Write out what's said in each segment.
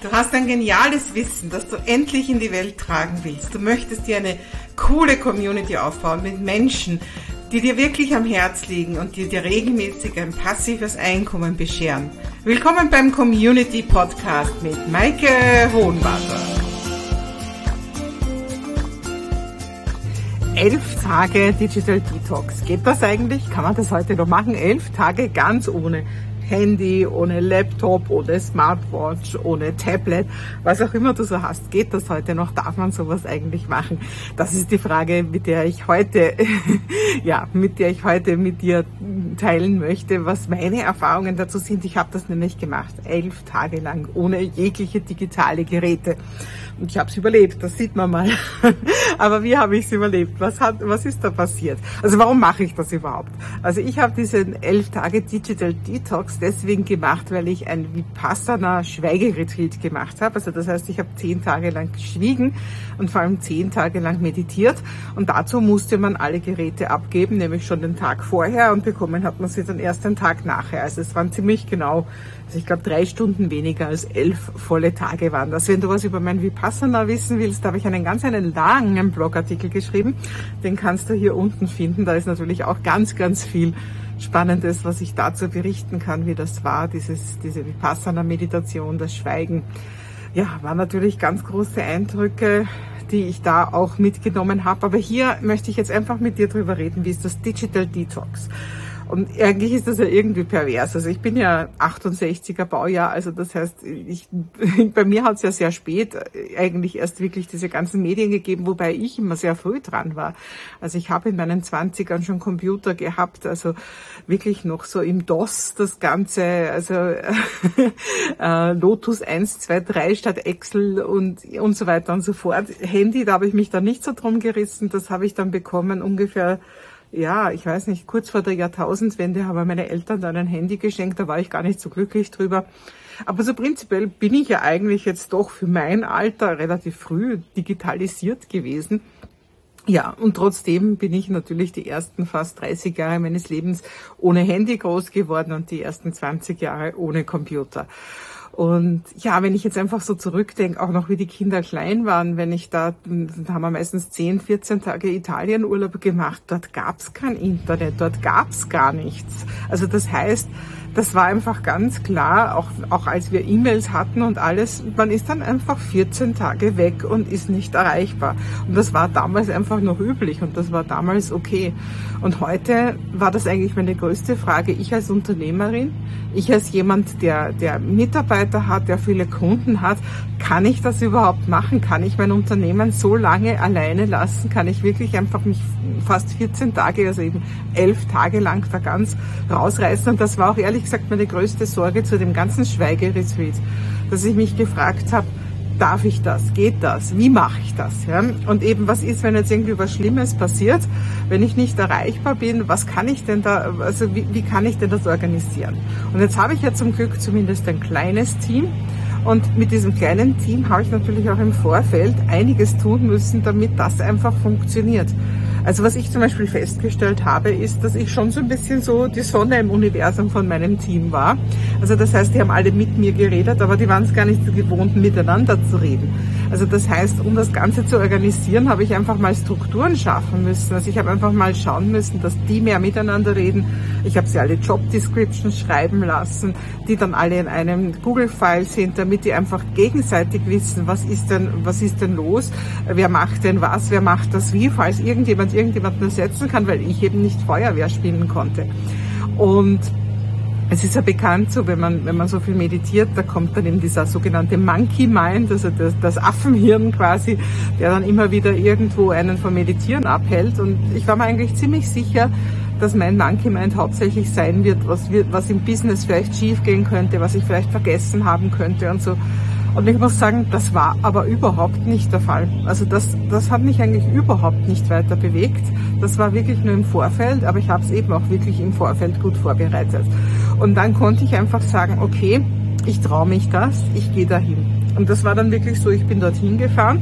Du hast ein geniales Wissen, das du endlich in die Welt tragen willst. Du möchtest dir eine coole Community aufbauen mit Menschen, die dir wirklich am Herz liegen und die dir regelmäßig ein passives Einkommen bescheren. Willkommen beim Community Podcast mit Maike Hohenwarter. 11 Tage Digital Detox. Geht das eigentlich? Kann man das heute noch machen? 11 Tage ganz ohne Handy, ohne Laptop, ohne Smartwatch, ohne Tablet, was auch immer du so hast. Geht das heute noch? Darf man sowas eigentlich machen? Das ist die Frage, mit der ich heute mit dir teilen möchte, was meine Erfahrungen dazu sind. Ich habe das nämlich gemacht, 11 Tage lang, ohne jegliche digitale Geräte. Und ich habe es überlebt, das sieht man mal. Aber wie habe ich es überlebt? Was ist da passiert? Also warum mache ich das überhaupt? Also ich habe diesen 11 Tage Digital Detox deswegen gemacht, weil ich ein Vipassana Schweigeretreat gemacht habe. Also das heißt, ich habe 10 Tage lang geschwiegen und vor allem 10 Tage lang meditiert. Und dazu musste man alle Geräte abgeben, nämlich schon den Tag vorher, und bekommen hat man sie dann erst den Tag nachher. Also es waren ziemlich genau, ich glaube 3 Stunden weniger als 11 volle Tage waren das. Wenn du was über mein Vipassana wissen willst, da habe ich einen langen Blogartikel geschrieben. Den kannst du hier unten finden. Da ist natürlich auch ganz, ganz viel Spannendes, was ich dazu berichten kann, wie das war, diese Vipassana-Meditation, das Schweigen. Ja, waren natürlich ganz große Eindrücke, die ich da auch mitgenommen habe. Aber hier möchte ich jetzt einfach mit dir drüber reden, wie ist das Digital Detox? Und eigentlich ist das ja irgendwie pervers. Also ich bin ja 68er Baujahr, also das heißt, bei mir hat es ja sehr spät eigentlich erst wirklich diese ganzen Medien gegeben, wobei ich immer sehr früh dran war. Also ich habe in meinen 20ern schon Computer gehabt, also wirklich noch so im DOS das Ganze, also Lotus 1, 2, 3 statt Excel und so weiter und so fort. Handy, da habe ich mich dann nicht so drum gerissen, das habe ich dann bekommen ungefähr, ja, ich weiß nicht, kurz vor der Jahrtausendwende haben meine Eltern dann ein Handy geschenkt, da war ich gar nicht so glücklich drüber. Aber so prinzipiell bin ich ja eigentlich jetzt doch für mein Alter relativ früh digitalisiert gewesen. Ja, und trotzdem bin ich natürlich die ersten fast 30 Jahre meines Lebens ohne Handy groß geworden und die ersten 20 Jahre ohne Computer. Und ja, wenn ich jetzt einfach so zurückdenke, auch noch wie die Kinder klein waren, da haben wir meistens 10, 14 Tage Italienurlaub gemacht, dort gab's kein Internet, dort gab's gar nichts. Also das heißt, das war einfach ganz klar, auch als wir E-Mails hatten und alles, man ist dann einfach 14 Tage weg und ist nicht erreichbar. Und das war damals einfach noch üblich und das war damals okay. Und heute war das eigentlich meine größte Frage. Ich als Unternehmerin, ich als jemand, der Mitarbeiter hat, der viele Kunden hat, kann ich das überhaupt machen? Kann ich mein Unternehmen so lange alleine lassen? Kann ich wirklich einfach mich fast 14 Tage, also eben 11 Tage lang da ganz rausreißen? Und das war auch ehrlich gesagt meine größte Sorge zu dem ganzen Schweigeretreat, dass ich mich gefragt habe, darf ich das? Geht das? Wie mache ich das? Ja? Und eben, was ist, wenn jetzt irgendwie was Schlimmes passiert, wenn ich nicht erreichbar bin, was kann ich denn da, also wie kann ich denn das organisieren? Und jetzt habe ich ja zum Glück zumindest ein kleines Team. Und mit diesem kleinen Team habe ich natürlich auch im Vorfeld einiges tun müssen, damit das einfach funktioniert. Also was ich zum Beispiel festgestellt habe, ist, dass ich schon so ein bisschen so die Sonne im Universum von meinem Team war. Also das heißt, die haben alle mit mir geredet, aber die waren es gar nicht so gewohnt, miteinander zu reden. Also das heißt, um das Ganze zu organisieren, habe ich einfach mal Strukturen schaffen müssen. Also ich habe einfach mal schauen müssen, dass die mehr miteinander reden. Ich habe sie alle Job Descriptions schreiben lassen, die dann alle in einem Google-File sind, damit die einfach gegenseitig wissen, was ist denn los, wer macht denn was, wer macht das wie, falls irgendjemanden ersetzen kann, weil ich eben nicht Feuerwehr spielen konnte. Und es ist ja bekannt so, wenn man so viel meditiert, da kommt dann eben dieser sogenannte Monkey Mind, also das Affenhirn quasi, der dann immer wieder irgendwo einen vom Meditieren abhält. Und ich war mir eigentlich ziemlich sicher, dass mein Monkey Mind hauptsächlich sein wird, was im Business vielleicht schief gehen könnte, was ich vielleicht vergessen haben könnte und so. Und ich muss sagen, das war aber überhaupt nicht der Fall. Also das hat mich eigentlich überhaupt nicht weiter bewegt. Das war wirklich nur im Vorfeld, aber ich habe es eben auch wirklich im Vorfeld gut vorbereitet. Und dann konnte ich einfach sagen, okay, ich traue mich das, ich gehe dahin. Und das war dann wirklich so, ich bin dorthin gefahren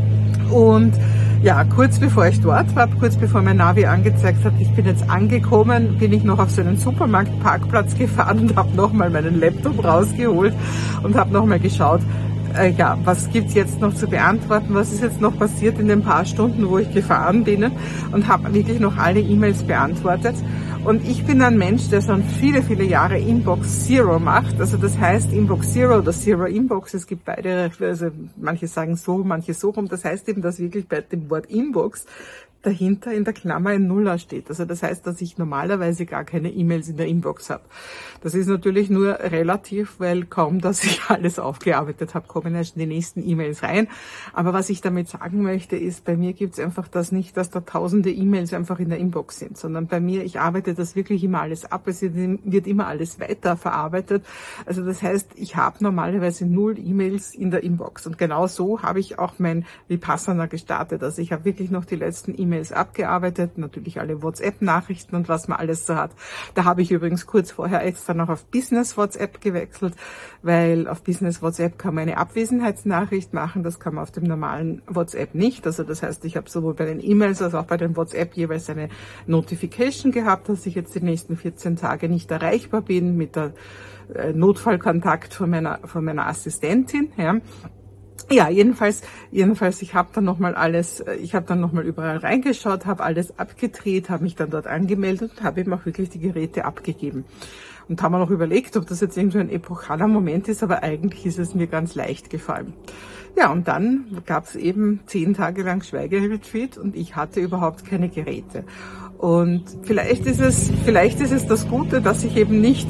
und ja, kurz bevor ich dort war, kurz bevor mein Navi angezeigt hat, ich bin jetzt angekommen, bin ich noch auf so einen Supermarktparkplatz gefahren und habe nochmal meinen Laptop rausgeholt und habe nochmal geschaut, ja, was gibt's jetzt noch zu beantworten? Was ist jetzt noch passiert in den paar Stunden, wo ich gefahren bin, und habe wirklich noch alle E-Mails beantwortet. Und ich bin ein Mensch, der schon viele, viele Jahre Inbox Zero macht. Also das heißt Inbox Zero oder Zero Inbox. Es gibt beide, also manche sagen so, manche so rum. Das heißt eben, dass wirklich bei dem Wort Inbox dahinter in der Klammer ein Nuller steht. Also das heißt, dass ich normalerweise gar keine E-Mails in der Inbox habe. Das ist natürlich nur relativ, weil kaum, dass ich alles aufgearbeitet habe, kommen erst die nächsten E-Mails rein. Aber was ich damit sagen möchte, ist, bei mir gibt es einfach das nicht, dass da tausende E-Mails einfach in der Inbox sind, sondern bei mir, ich arbeite das wirklich immer alles ab. Es wird immer alles weiterverarbeitet. Also das heißt, ich habe normalerweise 0 E-Mails in der Inbox. Und genau so habe ich auch mein Vipassana gestartet. Also ich habe wirklich noch die letzten E-Mails abgearbeitet, natürlich alle WhatsApp-Nachrichten und was man alles so hat. Da habe ich übrigens kurz vorher extra noch auf Business WhatsApp gewechselt, weil auf Business WhatsApp kann man eine Abwesenheitsnachricht machen, das kann man auf dem normalen WhatsApp nicht. Also das heißt, ich habe sowohl bei den E-Mails als auch bei den WhatsApp jeweils eine Notification gehabt, dass ich jetzt die nächsten 14 Tage nicht erreichbar bin mit der Notfallkontakt von meiner Assistentin, ja. Ja, jedenfalls, ich habe dann nochmal überall reingeschaut, habe alles abgedreht, habe mich dann dort angemeldet und habe eben auch wirklich die Geräte abgegeben. Und haben wir noch überlegt, ob das jetzt irgendwie ein epochaler Moment ist, aber eigentlich ist es mir ganz leicht gefallen. Ja, und dann gab es eben 10 Tage lang Schweigeretreat und ich hatte überhaupt keine Geräte. Und vielleicht ist es das Gute, dass ich eben nicht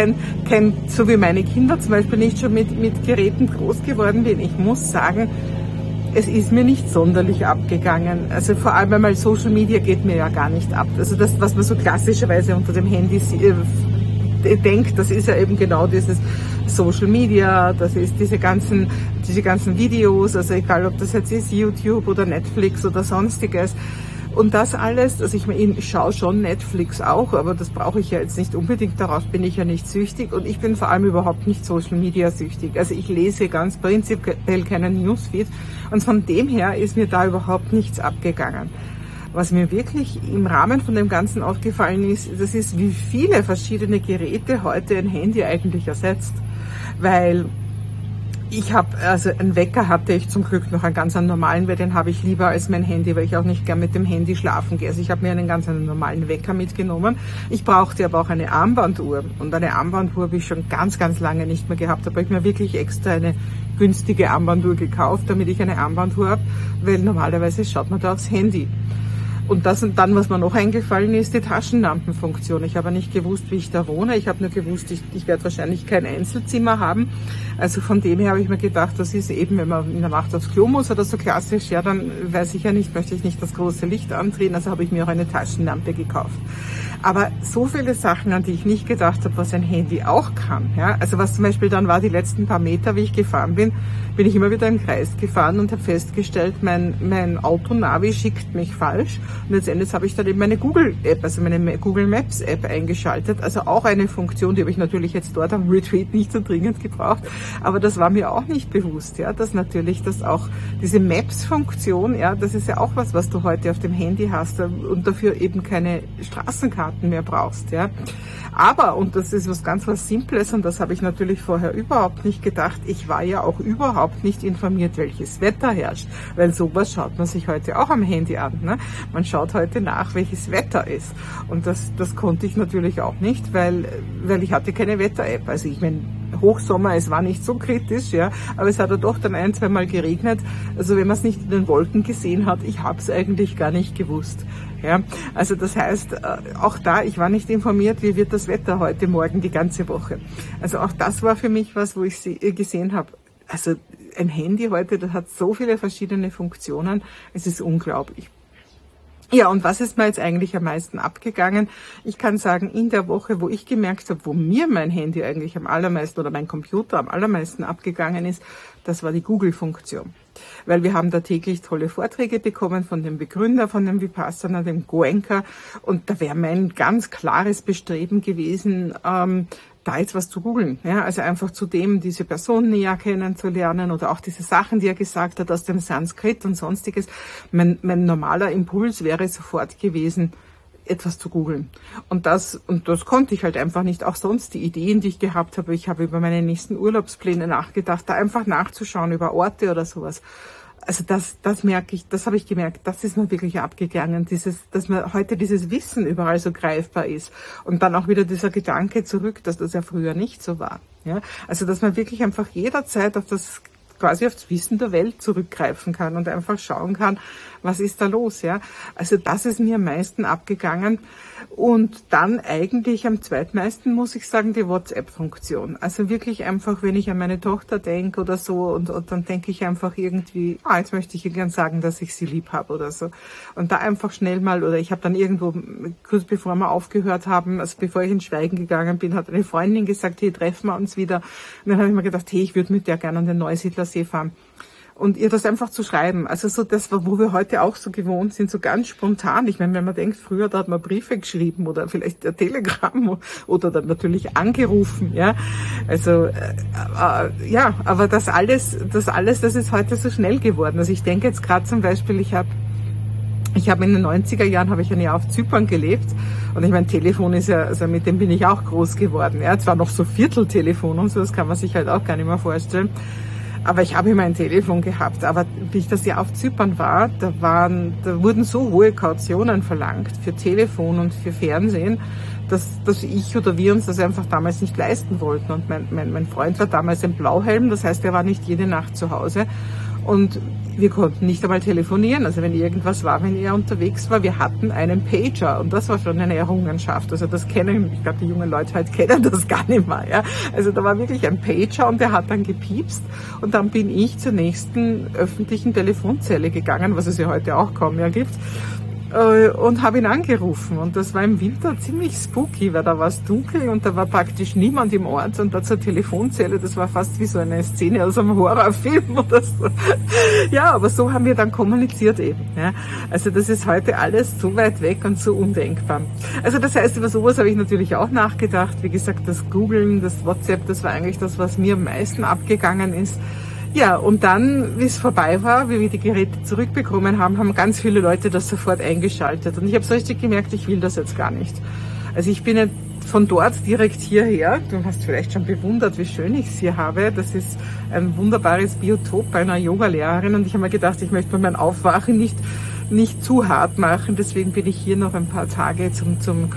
so wie meine Kinder zum Beispiel nicht schon mit Geräten groß geworden bin. Ich muss sagen, es ist mir nicht sonderlich abgegangen. Also vor allem einmal Social Media geht mir ja gar nicht ab. Also das, was man so klassischerweise unter dem Handy denkt, das ist ja eben genau dieses Social Media, das ist diese ganzen Videos, also egal ob das jetzt ist YouTube oder Netflix oder sonstiges. Und das alles, also ich schaue schon Netflix auch, aber das brauche ich ja jetzt nicht unbedingt, darauf bin ich ja nicht süchtig und ich bin vor allem überhaupt nicht Social Media süchtig. Also ich lese ganz prinzipiell keinen Newsfeed und von dem her ist mir da überhaupt nichts abgegangen. Was mir wirklich im Rahmen von dem Ganzen aufgefallen ist, das ist, wie viele verschiedene Geräte heute ein Handy eigentlich ersetzt. Weil einen Wecker hatte ich zum Glück noch, einen ganz normalen, weil den habe ich lieber als mein Handy, weil ich auch nicht gern mit dem Handy schlafen gehe. Also ich habe mir einen ganz normalen Wecker mitgenommen. Ich brauchte aber auch eine Armbanduhr. Und eine Armbanduhr habe ich schon ganz, ganz lange nicht mehr gehabt. Da habe ich mir wirklich extra eine günstige Armbanduhr gekauft, damit ich eine Armbanduhr habe, weil normalerweise schaut man da aufs Handy. Und dann, was mir noch eingefallen ist, die Taschenlampenfunktion. Ich habe nicht gewusst, wie ich da wohne. Ich habe nur gewusst, ich werde wahrscheinlich kein Einzelzimmer haben. Also von dem her habe ich mir gedacht, das ist eben, wenn man in der Nacht aufs Klo muss oder so klassisch, ja, dann weiß ich ja nicht, möchte ich nicht das große Licht andrehen. Also habe ich mir auch eine Taschenlampe gekauft. Aber so viele Sachen, an die ich nicht gedacht habe, was ein Handy auch kann. Ja? Also was zum Beispiel dann war, die letzten paar Meter, wie ich gefahren bin, bin ich immer wieder im Kreis gefahren und habe festgestellt, mein Auto-Navi schickt mich falsch. Und letztendlich habe ich dann eben meine Google-App, also meine Google Maps-App eingeschaltet. Also auch eine Funktion, die habe ich natürlich jetzt dort am Retreat nicht so dringend gebraucht. Aber das war mir auch nicht bewusst, ja, dass natürlich das auch diese Maps-Funktion, ja, das ist ja auch was du heute auf dem Handy hast und dafür eben keine Straßenkarten mehr brauchst, ja. Aber, und das ist was Simples und das habe ich natürlich vorher überhaupt nicht gedacht, ich war ja auch überhaupt nicht informiert, welches Wetter herrscht, weil sowas schaut man sich heute auch am Handy an, ne? Man schaut heute nach, welches Wetter ist und das konnte ich natürlich auch nicht, weil ich hatte keine Wetter-App, also ich meine, Hochsommer, es war nicht so kritisch, ja, aber es hat ja doch dann 1-2 Mal geregnet, also wenn man es nicht in den Wolken gesehen hat, ich habe es eigentlich gar nicht gewusst. Ja, also das heißt, auch da, ich war nicht informiert, wie wird das Wetter heute Morgen die ganze Woche. Also auch das war für mich was, wo ich gesehen habe, also ein Handy heute, das hat so viele verschiedene Funktionen, es ist unglaublich. Ja, und was ist mir jetzt eigentlich am meisten abgegangen? Ich kann sagen, in der Woche, wo ich gemerkt habe, wo mir mein Handy eigentlich am allermeisten oder mein Computer am allermeisten abgegangen ist, das war die Google-Funktion. Weil wir haben da täglich tolle Vorträge bekommen von dem Begründer von dem Vipassana, dem Goenka. Und da wäre mein ganz klares Bestreben gewesen, da jetzt was zu googeln, ja, also einfach zudem diese Person näher kennenzulernen oder auch diese Sachen, die er gesagt hat aus dem Sanskrit und sonstiges. Mein normaler Impuls wäre sofort gewesen, etwas zu googeln. Und das konnte ich halt einfach nicht. Auch sonst die Ideen, die ich gehabt habe. Ich habe über meine nächsten Urlaubspläne nachgedacht, da einfach nachzuschauen über Orte oder sowas. Also das merke ich, das habe ich gemerkt, das ist mir wirklich abgegangen, dass man heute dieses Wissen überall so greifbar ist. Und dann auch wieder dieser Gedanke zurück, dass das ja früher nicht so war. Ja? Also dass man wirklich einfach jederzeit quasi aufs Wissen der Welt zurückgreifen kann und einfach schauen kann, was ist da los, ja. Also das ist mir am meisten abgegangen. Und dann eigentlich am zweitmeisten, muss ich sagen, die WhatsApp-Funktion. Also wirklich einfach, wenn ich an meine Tochter denke oder so, und dann denke ich einfach irgendwie, jetzt möchte ich ihr gern sagen, dass ich sie lieb habe oder so. Und da einfach schnell mal, oder ich habe dann irgendwo, kurz bevor wir aufgehört haben, also bevor ich ins Schweigen gegangen bin, hat eine Freundin gesagt, hey, treffen wir uns wieder. Und dann habe ich mir gedacht, hey, ich würde mit der gerne an den Neusiedlersee fahren. Und ihr das einfach zu schreiben, also so das, wo wir heute auch so gewohnt sind, so ganz spontan. Ich meine, wenn man denkt, früher da hat man Briefe geschrieben oder vielleicht ein Telegramm oder dann natürlich angerufen, ja. Also ja, aber das alles, das ist heute so schnell geworden. Also ich denke jetzt gerade zum Beispiel, ich habe in den 90er Jahren habe ich ein Jahr auf Zypern gelebt und ich meine, Telefon ist ja, also mit dem bin ich auch groß geworden. Ja, zwar noch so Vierteltelefon und so, das kann man sich halt auch gar nicht mehr vorstellen. Aber ich habe immer ein Telefon gehabt. Aber wie ich das Jahr auf Zypern war, da wurden so hohe Kautionen verlangt für Telefon und für Fernsehen, dass ich oder wir uns das einfach damals nicht leisten wollten. Und mein Freund war damals ein Blauhelm, das heißt, er war nicht jede Nacht zu Hause. Und wir konnten nicht einmal telefonieren, also wenn irgendwas war, wenn er unterwegs war, wir hatten einen Pager und das war schon eine Errungenschaft. Also das ich glaube, die jungen Leute heute kennen das gar nicht mehr. Ja? Also da war wirklich ein Pager und der hat dann gepiepst und dann bin ich zur nächsten öffentlichen Telefonzelle gegangen, was es ja heute auch kaum mehr gibt. Und habe ihn angerufen und das war im Winter ziemlich spooky, weil da war es dunkel und da war praktisch niemand im Ort und da zur Telefonzelle, das war fast wie so eine Szene aus einem Horrorfilm oder so. Ja, aber so haben wir dann kommuniziert eben. Ja. Also das ist heute alles so weit weg und so undenkbar. Also das heißt, über sowas habe ich natürlich auch nachgedacht. Wie gesagt, das Googlen, das WhatsApp, das war eigentlich das, was mir am meisten abgegangen ist. Ja, und dann, wie es vorbei war, wie wir die Geräte zurückbekommen haben, haben ganz viele Leute das sofort eingeschaltet. Und ich habe so richtig gemerkt, ich will das jetzt gar nicht. Also ich bin jetzt von dort direkt hierher. Du hast vielleicht schon bewundert, wie schön ich es hier habe. Das ist ein wunderbares Biotop bei einer Yogalehrerin. Und ich habe mir gedacht, ich möchte mein Aufwachen nicht zu hart machen. Deswegen bin ich hier noch ein paar Tage zum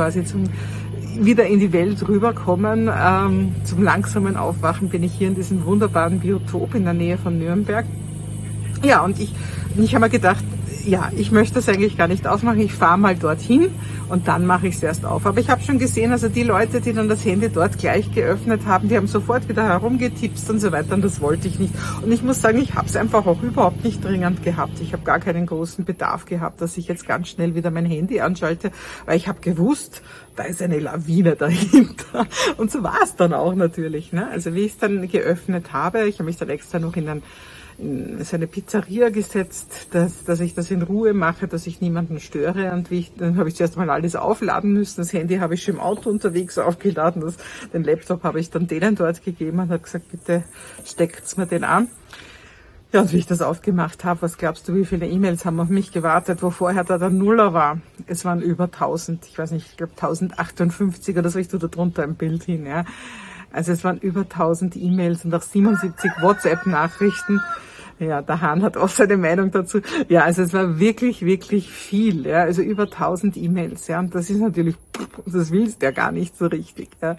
wieder in die Welt rüberkommen. Zum langsamen Aufwachen bin ich hier in diesem wunderbaren Biotop in der Nähe von Nürnberg. Ja, und ich habe mir gedacht, ja, ich möchte das eigentlich gar nicht aufmachen. Ich fahre mal dorthin und dann mache ich es erst auf. Aber ich habe schon gesehen, also die Leute, die dann das Handy dort gleich geöffnet haben, die haben sofort wieder herumgetipst und so weiter. Und das wollte ich nicht. Und ich muss sagen, ich habe es einfach auch überhaupt nicht dringend gehabt. Ich habe gar keinen großen Bedarf gehabt, dass ich jetzt ganz schnell wieder mein Handy anschalte, weil ich habe gewusst, da ist eine Lawine dahinter. Und so war es dann auch natürlich. Ne? Also wie ich es dann geöffnet habe, ich habe mich dann extra noch in so eine Pizzeria gesetzt, dass ich das in Ruhe mache, dass ich niemanden störe. Und dann habe ich zuerst mal alles aufladen müssen. Das Handy habe ich schon im Auto unterwegs aufgeladen. Den Laptop habe ich dann denen dort gegeben und habe gesagt, bitte steckt's mir den an. Ja, und wie ich das aufgemacht habe, was glaubst du, wie viele E-Mails haben auf mich gewartet, wo vorher da der Nuller war? Es waren über 1000, ich weiß nicht, ich glaube 1058 oder so, ich tue da drunter ein Bild hin, ja. Also es waren über 1000 E-Mails und auch 77 WhatsApp-Nachrichten. Ja, der Hahn hat auch seine Meinung dazu. Ja, also es war wirklich, wirklich viel, ja. Also über 1000 E-Mails, ja. Und das ist natürlich, das willst du ja gar nicht so richtig, ja.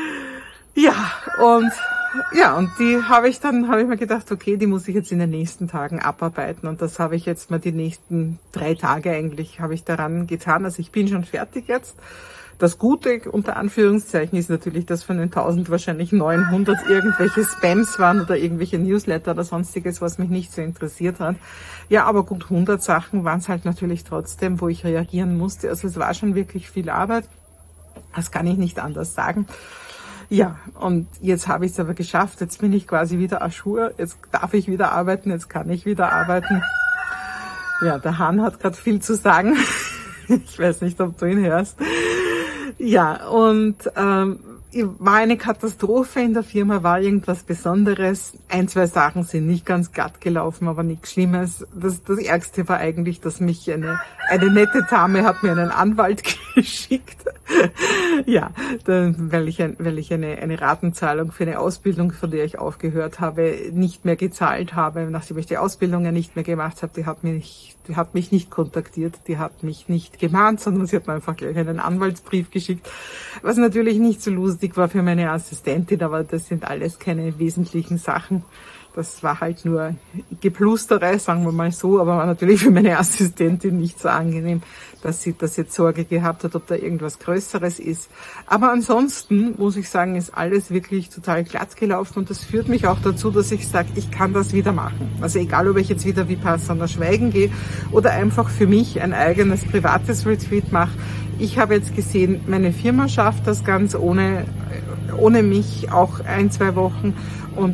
Und die habe ich mir gedacht, okay, die muss ich jetzt in den nächsten Tagen abarbeiten. Und das habe ich jetzt mal die nächsten 3 Tage eigentlich, habe ich daran getan. Also ich bin schon fertig jetzt. Das Gute, unter Anführungszeichen, ist natürlich, dass von den 1000 wahrscheinlich 900 irgendwelche Spams waren oder irgendwelche Newsletter oder sonstiges, was mich nicht so interessiert hat. Ja, aber gut, 100 Sachen waren es halt natürlich trotzdem, wo ich reagieren musste. Also es war schon wirklich viel Arbeit. Das kann ich nicht anders sagen. Ja, und jetzt habe ich es aber geschafft. Jetzt bin ich quasi wieder à jour. Jetzt darf ich wieder arbeiten, jetzt kann ich wieder arbeiten. Ja, der Hahn hat gerade viel zu sagen. Ich weiß nicht, ob du ihn hörst. Ja, und war eine Katastrophe in der Firma, war irgendwas Besonderes. 1, 2 Sachen sind nicht ganz glatt gelaufen, aber nichts Schlimmes. Das Ärgste war eigentlich, dass mich eine nette Dame hat mir einen Anwalt geschickt. Ja, weil ich eine Ratenzahlung für eine Ausbildung, von der ich aufgehört habe, nicht mehr gezahlt habe, nachdem ich die Ausbildung ja nicht mehr gemacht habe. Die hat mich nicht kontaktiert, die hat mich nicht gemahnt, sondern sie hat mir einfach gleich einen Anwaltsbrief geschickt, was natürlich nicht so lustig war für meine Assistentin, aber das sind alles keine wesentlichen Sachen. Das war halt nur Geplustere, sagen wir mal so, aber war natürlich für meine Assistentin nicht so angenehm, dass sie das jetzt Sorge gehabt hat, ob da irgendwas Größeres ist. Aber ansonsten, muss ich sagen, ist alles wirklich total glatt gelaufen und das führt mich auch dazu, dass ich sage, ich kann das wieder machen. Also egal, ob ich jetzt wieder Vipassana schweigen gehe oder einfach für mich ein eigenes privates Retreat mache. Ich habe jetzt gesehen, meine Firma schafft das ganz ohne mich auch 1, 2 Wochen und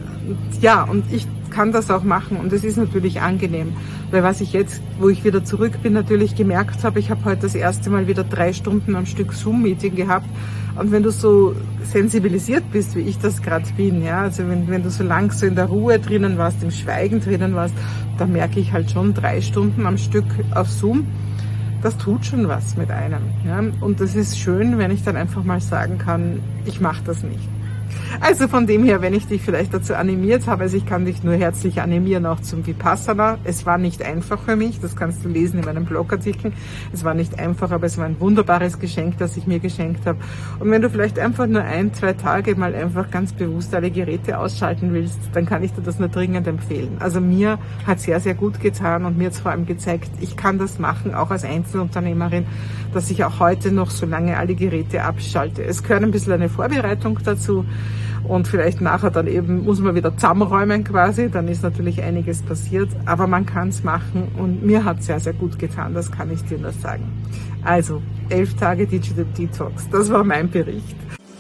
ich kann das auch machen und es ist natürlich angenehm, weil was ich jetzt, wo ich wieder zurück bin, natürlich gemerkt habe, ich habe heute das erste Mal wieder 3 Stunden am Stück Zoom-Meeting gehabt und wenn du so sensibilisiert bist, wie ich das gerade bin, ja, also wenn du so lang so in der Ruhe drinnen warst, im Schweigen drinnen warst, dann merke ich halt schon 3 Stunden am Stück auf Zoom. Das tut schon was mit einem, ja, und das ist schön, wenn ich dann einfach mal sagen kann, ich mache das nicht. Also von dem her, wenn ich dich vielleicht dazu animiert habe, also ich kann dich nur herzlich animieren auch zum Vipassana. Es war nicht einfach für mich, das kannst du lesen in meinem Blogartikel. Es war nicht einfach, aber es war ein wunderbares Geschenk, das ich mir geschenkt habe. Und wenn du vielleicht einfach nur 1, 2 Tage mal einfach ganz bewusst alle Geräte ausschalten willst, dann kann ich dir das nur dringend empfehlen. Also mir hat sehr, sehr gut getan und mir hat es vor allem gezeigt, ich kann das machen, auch als Einzelunternehmerin, dass ich auch heute noch so lange alle Geräte abschalte. Es gehört ein bisschen eine Vorbereitung dazu. Und vielleicht nachher dann eben muss man wieder zusammenräumen quasi, dann ist natürlich einiges passiert, aber man kann es machen und mir hat es sehr, sehr gut getan, das kann ich dir nur sagen. Also 11 Tage Digital Detox, das war mein Bericht.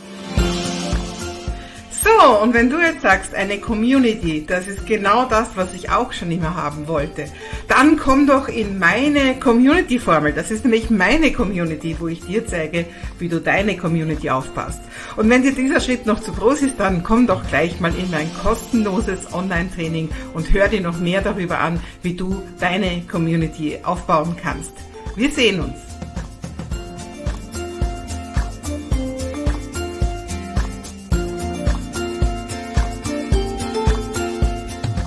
So, und wenn du jetzt sagst, eine Community, das ist genau das, was ich auch schon immer haben wollte, dann komm doch in meine Community-Formel. Das ist nämlich meine Community, wo ich dir zeige, wie du deine Community aufbaust. Und wenn dir dieser Schritt noch zu groß ist, dann komm doch gleich mal in mein kostenloses Online-Training und hör dir noch mehr darüber an, wie du deine Community aufbauen kannst. Wir sehen uns.